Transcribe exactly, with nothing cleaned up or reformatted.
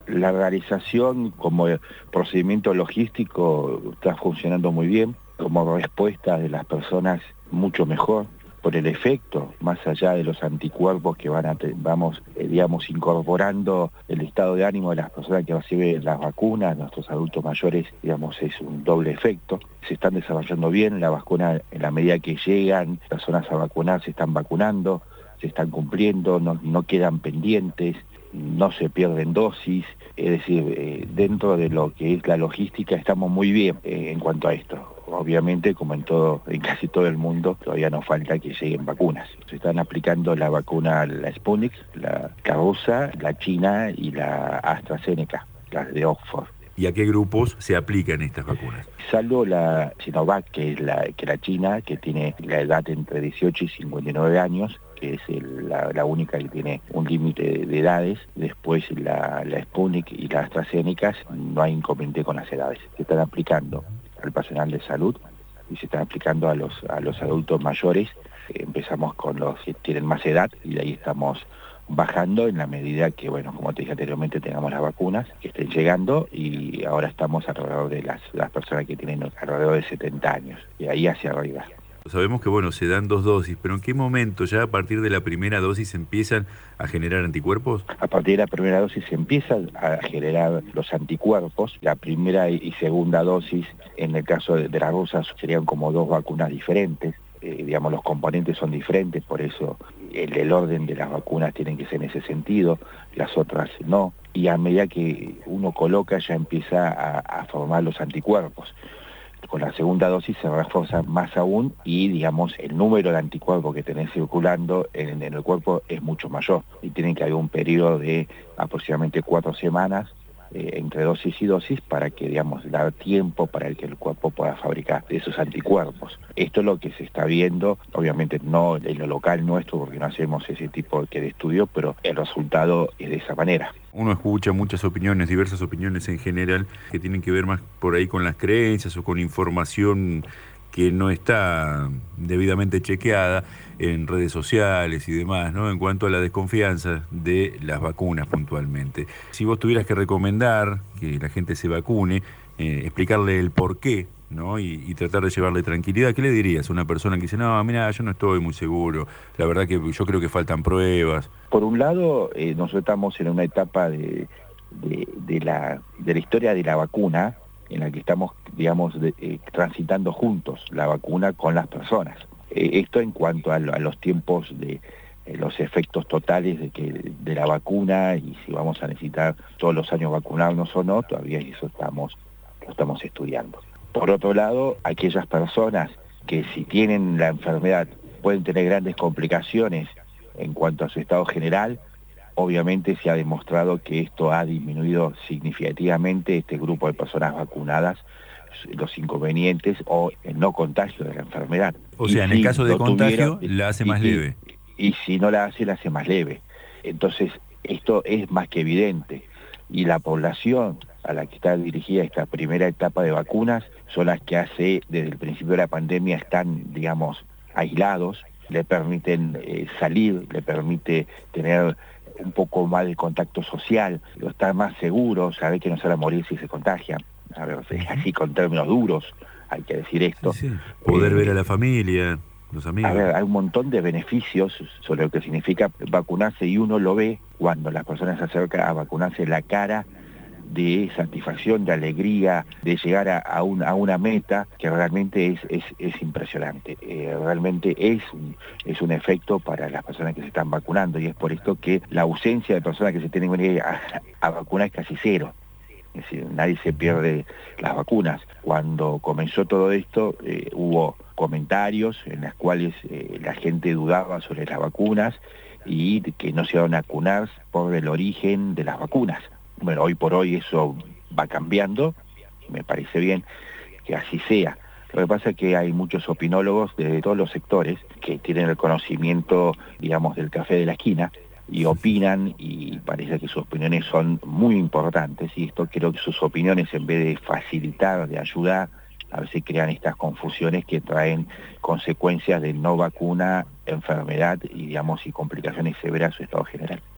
La realización como procedimiento logístico está funcionando muy bien, como respuesta de las personas mucho mejor, por el efecto, más allá de los anticuerpos que van a vamos, eh, digamos, incorporando el estado de ánimo de las personas que reciben las vacunas, nuestros adultos mayores, digamos, es un doble efecto. Se están desarrollando bien la vacuna en la medida que llegan personas a vacunar, se están vacunando, se están cumpliendo, no, no quedan pendientes, no se pierden dosis, es decir, eh, dentro de lo que es la logística estamos muy bien eh, en cuanto a esto. Obviamente, como en todo, en casi todo el mundo, todavía nos falta que lleguen vacunas. Se están aplicando la vacuna, la Sputnik, la rusa, la china y la AstraZeneca, las de Oxford. ¿Y a qué grupos se aplican estas vacunas? Salvo la Sinovac, que es la, que la china, que tiene la edad entre dieciocho y cincuenta y nueve años, que es el, la, la única que tiene un límite de, de edades. Después la, la Sputnik y la AstraZeneca, no hay inconveniente con las edades. Se están aplicando al personal de salud y se están aplicando a los, a los adultos mayores. Empezamos con los que tienen más edad y de ahí estamos bajando en la medida que, bueno, como te dije anteriormente, tengamos las vacunas que estén llegando, y ahora estamos alrededor de las, las personas que tienen alrededor de setenta años, y ahí hacia arriba. Sabemos que, bueno, se dan dos dosis, pero ¿en qué momento ya a partir de la primera dosis empiezan a generar anticuerpos? A partir de la primera dosis se empiezan a generar los anticuerpos. La primera y segunda dosis, en el caso de, de las rusas, serían como dos vacunas diferentes. Eh, digamos, los componentes son diferentes, por eso el, el orden de las vacunas tienen que ser en ese sentido, las otras no. Y a medida que uno coloca ya empieza a, a formar los anticuerpos. Con la segunda dosis se refuerza más aún y, digamos, el número de anticuerpos que tenés circulando en, en el cuerpo es mucho mayor. Y tiene que haber un periodo de aproximadamente cuatro semanas eh, entre dosis y dosis para que, digamos, dar tiempo para que el cuerpo pueda fabricar esos anticuerpos. Esto es lo que se está viendo, obviamente no en lo local nuestro, porque no hacemos ese tipo de estudio, pero el resultado es de esa manera. Uno escucha muchas opiniones, diversas opiniones en general, que tienen que ver más por ahí con las creencias o con información que no está debidamente chequeada en redes sociales y demás, ¿no? En cuanto a la desconfianza de las vacunas puntualmente. Si vos tuvieras que recomendar que la gente se vacune, eh, explicarle el por qué, ¿no? Y, y tratar de llevarle tranquilidad, ¿qué le dirías a una persona que dice, no, mira, yo no estoy muy seguro, la verdad que yo creo que faltan pruebas? Por un lado, eh, nosotros estamos en una etapa de, de, de, la, de la historia de la vacuna, en la que estamos, digamos, de, eh, transitando juntos la vacuna con las personas. Eh, esto en cuanto a, lo, a los tiempos de eh, los efectos totales de, que, de la vacuna, y si vamos a necesitar todos los años vacunarnos o no, todavía eso estamos, lo estamos estudiando. Por otro lado, aquellas personas que si tienen la enfermedad pueden tener grandes complicaciones en cuanto a su estado general, obviamente se ha demostrado que esto ha disminuido significativamente este grupo de personas vacunadas, los inconvenientes o el no contagio de la enfermedad. O sea, y en si el caso de contagio, tuvieron, la hace más y, leve. Y, y si no la hace, la hace más leve. Entonces, esto es más que evidente. Y la población a la que está dirigida esta primera etapa de vacunas son las que hace, desde el principio de la pandemia, están, digamos, aislados, le permiten eh, salir, le permite tener un poco más de contacto social, estar más seguro, saber que no se van a morir si se contagian. A ver, así con términos duros, hay que decir esto. Sí, sí. Poder eh, ver a la familia, los amigos. A ver, hay un montón de beneficios sobre lo que significa vacunarse, y uno lo ve cuando las personas se acercan a vacunarse, la cara de satisfacción, de alegría, de llegar a, a, un, a una meta que realmente es, es, es impresionante. Eh, realmente es un, es un efecto para las personas que se están vacunando, y es por esto que la ausencia de personas que se tienen que venir a, a vacunar es casi cero. Es decir, nadie se pierde las vacunas. Cuando comenzó todo esto, eh, hubo comentarios en los cuales eh, la gente dudaba sobre las vacunas y que no se iban a vacunar por el origen de las vacunas. Bueno, hoy por hoy eso va cambiando, me parece bien que así sea. Lo que pasa es que hay muchos opinólogos de todos los sectores que tienen el conocimiento, digamos, del café de la esquina, y opinan, y parece que sus opiniones son muy importantes, y esto creo que sus opiniones, en vez de facilitar, de ayudar, a veces crean estas confusiones que traen consecuencias de no vacuna, enfermedad y, digamos, y complicaciones severas a su estado general.